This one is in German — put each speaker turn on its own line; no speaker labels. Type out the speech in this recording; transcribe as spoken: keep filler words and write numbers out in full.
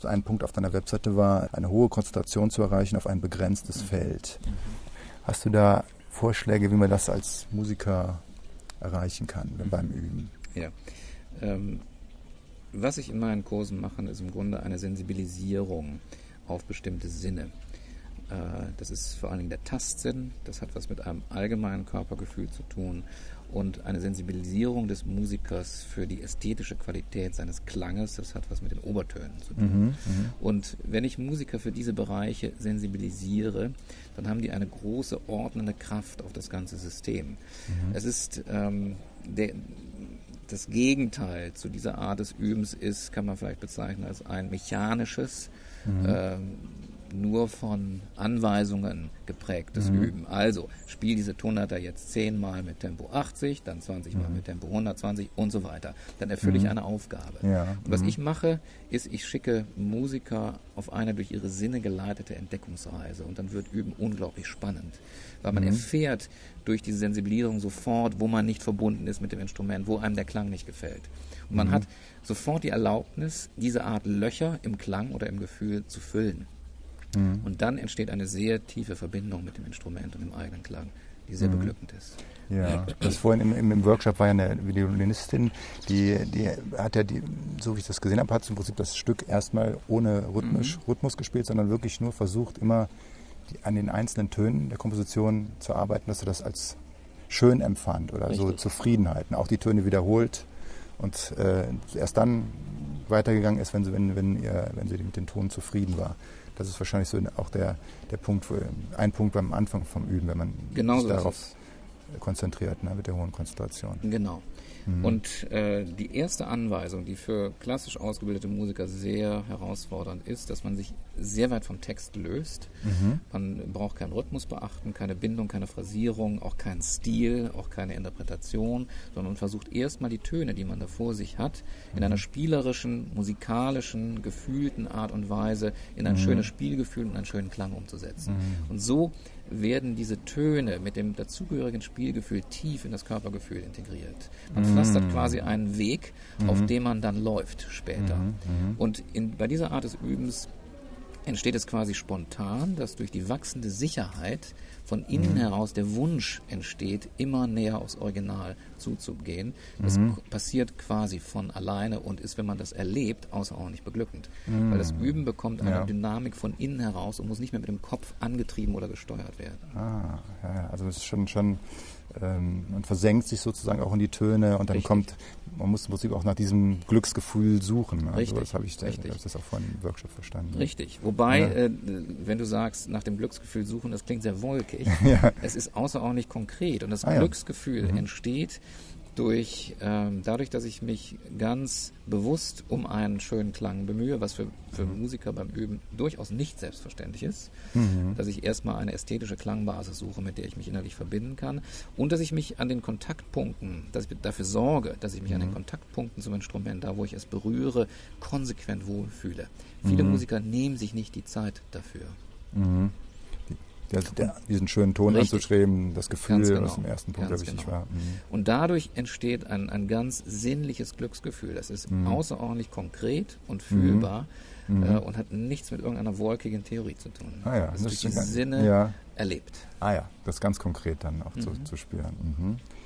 ein Punkt auf deiner Webseite war, eine hohe Konzentration zu erreichen auf ein begrenztes mhm. Feld. Mhm. Hast du da Vorschläge, wie man das als Musiker erreichen kann mhm. beim Üben?
Ja. Ähm, was ich in meinen Kursen mache, ist im Grunde eine Sensibilisierung auf bestimmte Sinne. Äh, das ist vor allen Dingen der Tastsinn, das hat was mit einem allgemeinen Körpergefühl zu tun und eine Sensibilisierung des Musikers für die ästhetische Qualität seines Klanges, das hat was mit den Obertönen zu tun. Mhm, und wenn ich Musiker für diese Bereiche sensibilisiere, dann haben die eine große ordnende Kraft auf das ganze System. Mhm. Es ist ähm, der Das Gegenteil zu dieser Art des Übens ist, kann man vielleicht bezeichnen als ein mechanisches, mhm. ähm, nur von Anweisungen geprägtes mhm. Üben. Also, spiel diese Tonleiter jetzt zehnmal mit Tempo achtzig, dann zwanzig Mal mhm. mit Tempo hundertzwanzig und so weiter. Dann erfülle mhm. ich eine Aufgabe. Ja. Und was mhm. ich mache, ist, ich schicke Musiker auf eine durch ihre Sinne geleitete Entdeckungsreise und dann wird Üben unglaublich spannend, weil man mhm. erfährt durch diese Sensibilisierung sofort, wo man nicht verbunden ist mit dem Instrument, wo einem der Klang nicht gefällt. Und man mhm. hat sofort die Erlaubnis, diese Art Löcher im Klang oder im Gefühl zu füllen. Mhm. Und dann entsteht eine sehr tiefe Verbindung mit dem Instrument und dem eigenen Klang, die sehr mhm. beglückend ist.
Ja, das vorhin im, im, im Workshop war ja eine Violinistin, die, die hat ja, die, so wie ich das gesehen habe, hat im Prinzip das Stück erstmal ohne Rhythmisch, mhm. Rhythmus gespielt, sondern wirklich nur versucht, immer die, an den einzelnen Tönen der Komposition zu arbeiten, dass sie das als schön empfand oder Richtig. so Zufriedenheit. Auch die Töne wiederholt und äh, erst dann weitergegangen ist, wenn sie, wenn, wenn, ihr, wenn sie mit den Tonen zufrieden war. Das ist wahrscheinlich so auch der, der Punkt, ein Punkt beim Anfang vom Üben, wenn man
genau
sich
so
darauf konzentriert, ne, mit der hohen Konzentration.
Genau. Mhm. Und äh, die erste Anweisung, die für klassisch ausgebildete Musiker sehr herausfordernd ist, dass man sich sehr weit vom Text löst. Mhm. Man braucht keinen Rhythmus beachten, keine Bindung, keine Phrasierung, auch keinen Stil, auch keine Interpretation, sondern man versucht erstmal die Töne, die man da vor sich hat, in mhm. einer spielerischen, musikalischen, gefühlten Art und Weise in ein mhm. schönes Spielgefühl und einen schönen Klang umzusetzen. Mhm. Und so werden diese Töne mit dem dazugehörigen Spielgefühl tief in das Körpergefühl integriert. Man pflastert mm. quasi einen Weg, mm. auf dem man dann läuft später. Mm. Und in, bei dieser Art des Übens entsteht es quasi spontan, dass durch die wachsende Sicherheit von innen mhm. heraus der Wunsch entsteht, immer näher aufs Original zuzugehen. Das mhm. passiert quasi von alleine und ist, wenn man das erlebt, außerordentlich beglückend. Mhm. Weil das Üben bekommt eine ja. Dynamik von innen heraus und muss nicht mehr mit dem Kopf angetrieben oder gesteuert werden.
Ah, ja, also es ist schon, schon ähm, man versenkt sich sozusagen auch in die Töne und dann Richtig. kommt, man muss im Prinzip auch nach diesem Glücksgefühl suchen. Also
Richtig.
das habe ich, Richtig. hab ich das auch vorhin im Workshop verstanden.
Richtig. Wobei, ja. äh, wenn du sagst, nach dem Glücksgefühl suchen, das klingt sehr wolkig. ja. Es ist außerordentlich konkret und das ah, Glücksgefühl ja. mhm. entsteht durch, ähm, dadurch, dass ich mich ganz bewusst um einen schönen Klang bemühe, was für, für mhm. Musiker beim Üben durchaus nicht selbstverständlich ist, mhm. dass ich erstmal eine ästhetische Klangbasis suche, mit der ich mich innerlich verbinden kann und dass ich mich an den Kontaktpunkten, dass ich dafür sorge, dass ich mich mhm. an den Kontaktpunkten zum Instrument, da wo ich es berühre, konsequent wohlfühle. Viele mhm. Musiker nehmen sich nicht die Zeit dafür.
Mhm. Der, der, diesen schönen Ton richtig. anzustreben, das Gefühl, genau. was im ersten Punkt wichtig genau. war. Mhm.
Und dadurch entsteht ein, ein ganz sinnliches Glücksgefühl. Das ist mhm. außerordentlich konkret und fühlbar mhm. äh, und hat nichts mit irgendeiner wolkigen Theorie zu tun.
Ah ja,
das, das ist durch die
ganz,
Sinne
ja.
erlebt.
Ah ja, das ist ganz konkret dann auch mhm. zu, zu spüren. Mhm.